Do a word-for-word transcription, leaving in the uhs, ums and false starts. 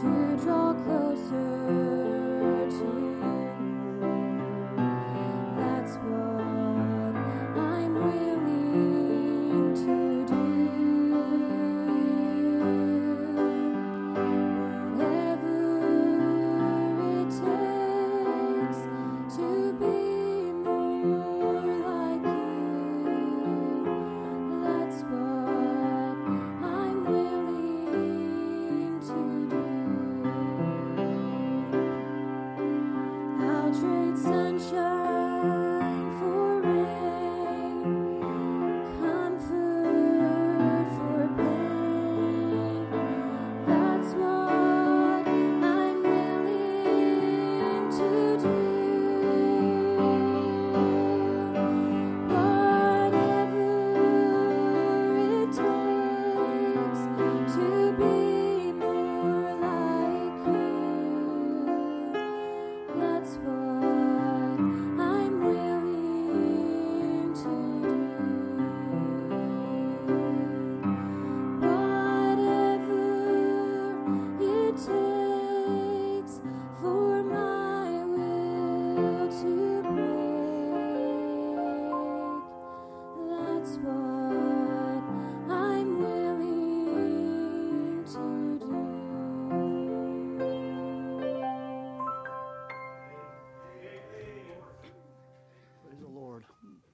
to draw closer to you. That's what I'm willing to do. Whatever it takes to be more like you. That's what I'm willing to do. I'll trade sunshine for rain, comfort for pain. That's what I'm willing to do. Whatever it takes to be more like you. That's what I'm willing to do. Whatever it takes for my will to break. That's what I'm willing to do. Praise the Lord.